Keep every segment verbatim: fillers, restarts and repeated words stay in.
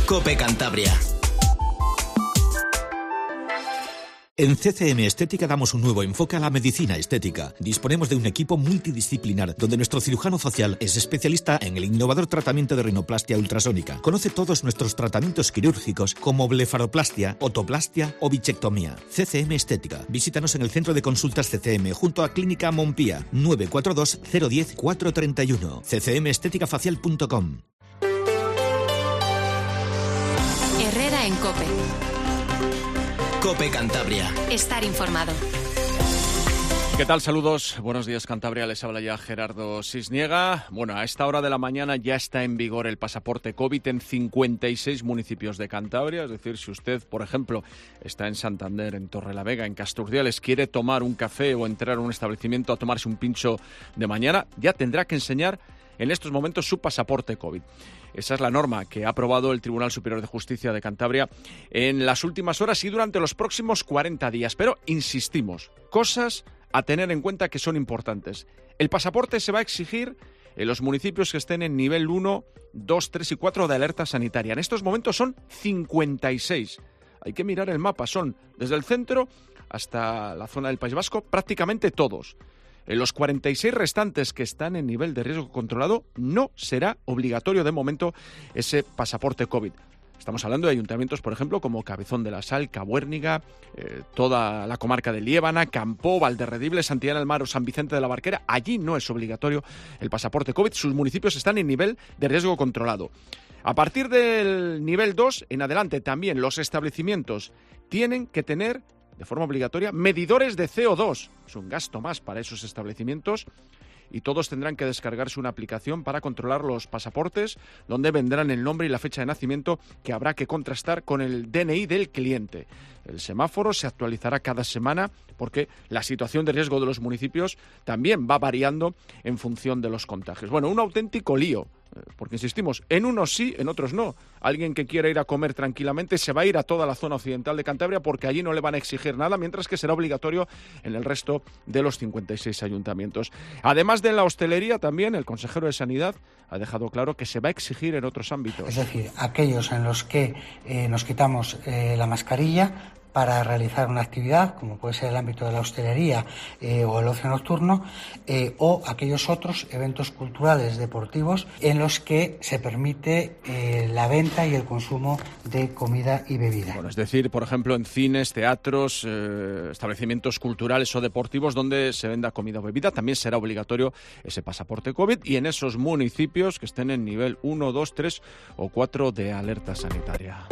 COPE Cantabria. En C C M Estética damos un nuevo enfoque a la medicina estética. Disponemos de un equipo multidisciplinar donde nuestro cirujano facial es especialista en el innovador tratamiento de rinoplastia ultrasónica. Conoce todos nuestros tratamientos quirúrgicos como blefaroplastia, otoplastia o bichectomía. C C M Estética. Visítanos en el centro de consultas C C M junto a Clínica Montpía, nueve cuatro dos cero uno cero cuatro tres uno. c c m estética facial punto com. Herrera en COPE. COPE Cantabria. Estar informado. ¿Qué tal? Saludos. Buenos días, Cantabria. Les habla ya Gerardo Sisniega. Bueno, a esta hora de la mañana ya está en vigor el pasaporte COVID en cincuenta y seis municipios de Cantabria. Es decir, si usted, por ejemplo, está en Santander, en Torrelavega, en Casturdiales, quiere tomar un café o entrar a un establecimiento a tomarse un pincho de mañana, ya tendrá que enseñar en estos momentos su pasaporte COVID. Esa es la norma que ha aprobado el Tribunal Superior de Justicia de Cantabria en las últimas horas y durante los próximos cuarenta días. Pero insistimos, cosas a tener en cuenta que son importantes. El pasaporte se va a exigir en los municipios que estén en nivel uno, dos, tres y cuatro de alerta sanitaria. En estos momentos son cincuenta y seis. Hay que mirar el mapa, son desde el centro hasta la zona del País Vasco, prácticamente todos. En los cuarenta y seis restantes que están en nivel de riesgo controlado no será obligatorio de momento ese pasaporte COVID. Estamos hablando de ayuntamientos, por ejemplo, como Cabezón de la Sal, Cabuérniga, eh, toda la comarca de Liébana, Campó, Valderredible, Santillana del Mar o San Vicente de la Barquera. Allí no es obligatorio el pasaporte COVID. Sus municipios están en nivel de riesgo controlado. A partir del nivel dos en adelante también los establecimientos tienen que tener de forma obligatoria medidores de C O dos. Es un gasto más para esos establecimientos y todos tendrán que descargarse una aplicación para controlar los pasaportes donde vendrán el nombre y la fecha de nacimiento que habrá que contrastar con el D N I del cliente. El semáforo se actualizará cada semana porque la situación de riesgo de los municipios también va variando en función de los contagios. Bueno, un auténtico lío. Porque insistimos, en unos sí, en otros no. Alguien que quiera ir a comer tranquilamente se va a ir a toda la zona occidental de Cantabria porque allí no le van a exigir nada, mientras que será obligatorio en el resto de los cincuenta y seis ayuntamientos. Además de la hostelería, también el consejero de Sanidad ha dejado claro que se va a exigir en otros ámbitos. Es decir, aquellos en los que eh, nos quitamos eh, la mascarilla para realizar una actividad, como puede ser el ámbito de la hostelería eh, o el ocio nocturno, eh, o aquellos otros eventos culturales deportivos en los que se permite eh, la venta y el consumo de comida y bebida. Bueno, es decir, por ejemplo, en cines, teatros, eh, establecimientos culturales o deportivos donde se venda comida o bebida, también será obligatorio ese pasaporte COVID y en esos municipios que estén en nivel uno, dos, tres o cuatro de alerta sanitaria.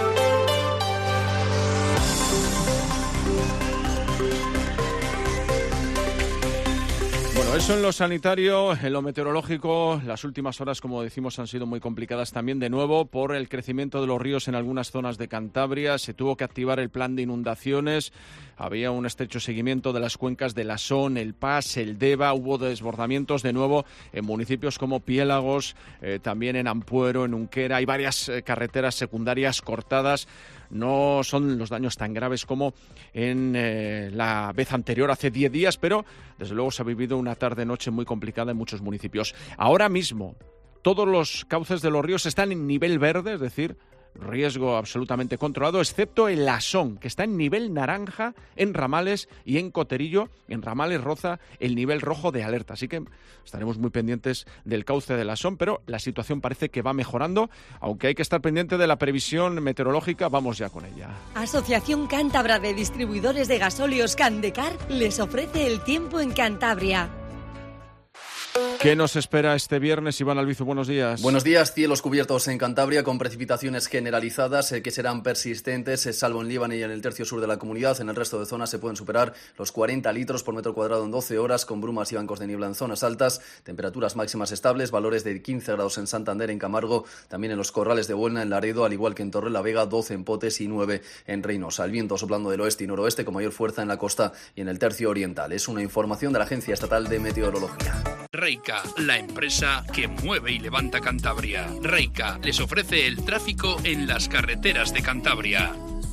Bueno, eso en lo sanitario, en lo meteorológico, las últimas horas, como decimos, han sido muy complicadas también de nuevo por el crecimiento de los ríos en algunas zonas de Cantabria. Se tuvo que activar el plan de inundaciones, había un estrecho seguimiento de las cuencas de la Son, el Pas, el Deva, hubo desbordamientos de nuevo en municipios como Piélagos, eh, también en Ampuero, en Unquera, hay varias eh, carreteras secundarias cortadas. No son los daños tan graves como en eh, la vez anterior, hace diez días, pero desde luego se ha vivido una tarde-noche muy complicada en muchos municipios. Ahora mismo, todos los cauces de los ríos están en nivel verde, es decir, riesgo absolutamente controlado, excepto el Asón, que está en nivel naranja en Ramales y en Coterillo. En Ramales roza el nivel rojo de alerta, así que estaremos muy pendientes del cauce del Asón, pero la situación parece que va mejorando, aunque hay que estar pendiente de la previsión meteorológica. Vamos ya con ella. Asociación Cántabra de Distribuidores de Gasóleos Candecar les ofrece el tiempo en Cantabria. ¿Qué nos espera este viernes? Iván Albizu, buenos días. Buenos días. Cielos cubiertos en Cantabria con precipitaciones generalizadas eh, que serán persistentes, eh, salvo en Líbano y en el tercio sur de la comunidad. En el resto de zonas se pueden superar los cuarenta litros por metro cuadrado en doce horas, con brumas y bancos de niebla en zonas altas. Temperaturas máximas estables, valores de quince grados en Santander, en Camargo, también en los Corrales de Buelna, en Laredo, al igual que en Torrelavega, doce en Potes y nueve en Reynosa. El viento soplando del oeste y noroeste con mayor fuerza en la costa y en el tercio oriental. Es una información de la Agencia Estatal de Meteorología. Reica, la empresa que mueve y levanta Cantabria. Reica les ofrece el tráfico en las carreteras de Cantabria.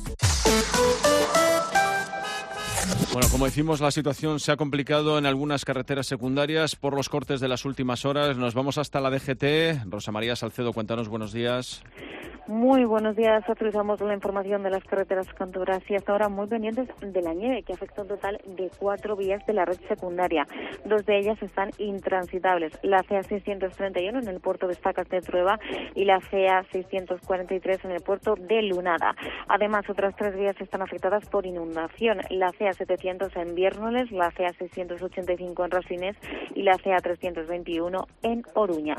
Bueno, como decimos, la situación se ha complicado en algunas carreteras secundarias por los cortes de las últimas horas. Nos vamos hasta la D G T. Rosa María Salcedo, cuéntanos, buenos días. Muy buenos días. Actualizamos la información de las carreteras cántabras y hasta ahora muy pendientes de la nieve, que afecta un total de cuatro vías de la red secundaria. Dos de ellas están intransitables. La C A seiscientos treinta y uno en el puerto de Estacas de Trueba y la C A seiscientos cuarenta y tres en el puerto de Lunada. Además, otras tres vías están afectadas por inundación. La C A setecientos en Viérnoles, la C A seiscientos ochenta y cinco en Rosines y la C A trescientos veintiuno en Oruña.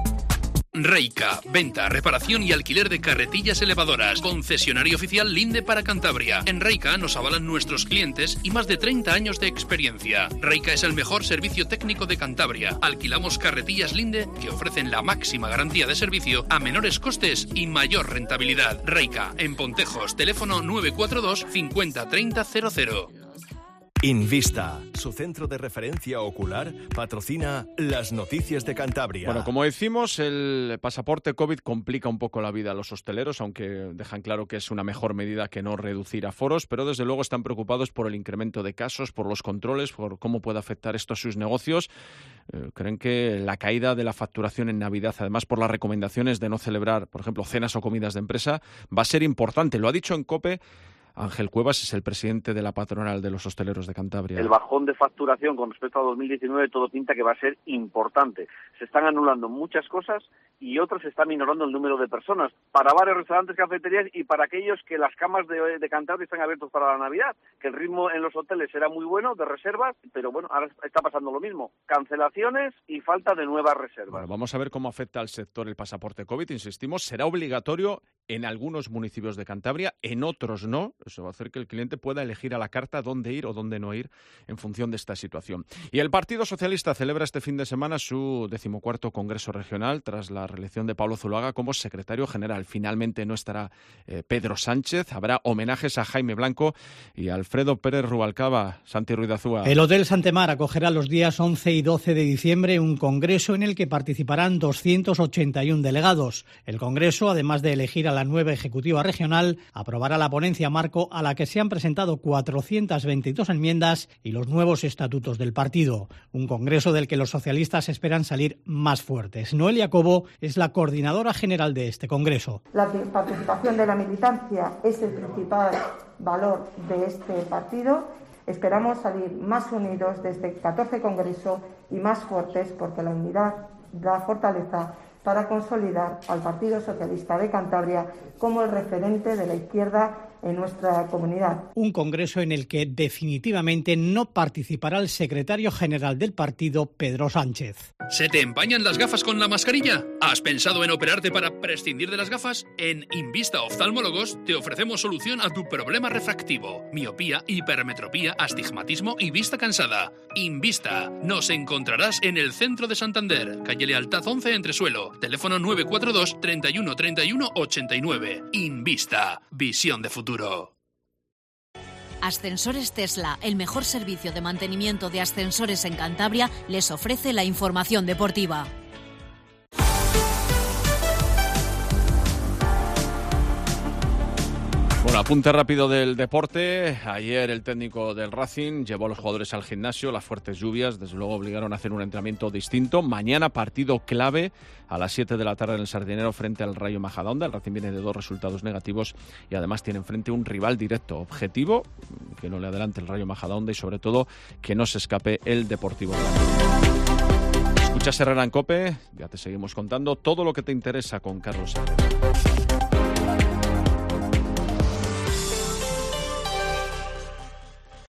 Reika, venta, reparación y alquiler de carretillas elevadoras. Concesionario oficial Linde para Cantabria. En Reika nos avalan nuestros clientes y más de treinta años de experiencia. Reika es el mejor servicio técnico de Cantabria. Alquilamos carretillas Linde que ofrecen la máxima garantía de servicio a menores costes y mayor rentabilidad. Reika, en Pontejos, teléfono nueve cuatro dos cincuenta treinta cero cero. Invista, su centro de referencia ocular, patrocina las noticias de Cantabria. Bueno, como decimos, el pasaporte COVID complica un poco la vida a los hosteleros, aunque dejan claro que es una mejor medida que no reducir aforos, pero desde luego están preocupados por el incremento de casos, por los controles, por cómo puede afectar esto a sus negocios. Eh, creen que la caída de la facturación en Navidad, además por las recomendaciones de no celebrar, por ejemplo, cenas o comidas de empresa, va a ser importante. Lo ha dicho en COPE Ángel Cuevas, es el presidente de la patronal de los hosteleros de Cantabria. El bajón de facturación con respecto a dos mil diecinueve todo pinta que va a ser importante. Se están anulando muchas cosas y otras se está minorando el número de personas para bares, restaurantes, cafeterías y para aquellos que las camas de, de Cantabria están abiertos para la Navidad, que el ritmo en los hoteles era muy bueno de reservas, pero bueno, ahora está pasando lo mismo. Cancelaciones y falta de nuevas reservas. Bueno, vamos a ver cómo afecta al sector el pasaporte COVID. Insistimos, será obligatorio en algunos municipios de Cantabria, en otros no. Eso va a hacer que el cliente pueda elegir a la carta dónde ir o dónde no ir en función de esta situación. Y el Partido Socialista celebra este fin de semana su decimocuarto Congreso Regional tras la reelección de Pablo Zuloaga como secretario general. Finalmente no estará eh, Pedro Sánchez. Habrá homenajes a Jaime Blanco y a Alfredo Pérez Rubalcaba. Santi Ruiz de Azúa. El Hotel Santemar acogerá los días once y doce de diciembre un congreso en el que participarán doscientos ochenta y uno delegados. El congreso, además de elegir a la nueva ejecutiva regional, aprobará la ponencia marco a la que se han presentado cuatrocientas veintidós enmiendas y los nuevos estatutos del partido. Un congreso del que los socialistas esperan salir más fuertes. Noelia Cobo es la coordinadora general de este congreso. La participación de la militancia es el principal valor de este partido. Esperamos salir más unidos desde el catorce Congreso y más fuertes porque la unidad da fortaleza para consolidar al Partido Socialista de Cantabria como el referente de la izquierda en nuestra comunidad. Un congreso en el que definitivamente no participará el secretario general del partido, Pedro Sánchez. ¿Se te empañan las gafas con la mascarilla? ¿Has pensado en operarte para prescindir de las gafas? En Invista Oftalmólogos te ofrecemos solución a tu problema refractivo: miopía, hipermetropía, astigmatismo y vista cansada. Invista. Nos encontrarás en el centro de Santander, calle Lealtad once, Entresuelo. Teléfono nueve cuatro dos, treinta y uno, treinta y uno, ochenta y nueve. Invista. Visión de futuro. Ascensores Tesla, el mejor servicio de mantenimiento de ascensores en Cantabria, les ofrece la información deportiva. Bueno, apunte rápido del deporte. Ayer el técnico del Racing llevó a los jugadores al gimnasio. Las fuertes lluvias, desde luego, obligaron a hacer un entrenamiento distinto. Mañana partido clave a las siete de la tarde en el Sardinero frente al Rayo Majadahonda. El Racing viene de dos resultados negativos y además tiene enfrente un rival directo. Objetivo, que no le adelante el Rayo Majadahonda y sobre todo que no se escape el Deportivo Blanco. Escuchas Herrera en COPE, ya te seguimos contando todo lo que te interesa con Carlos Herrera.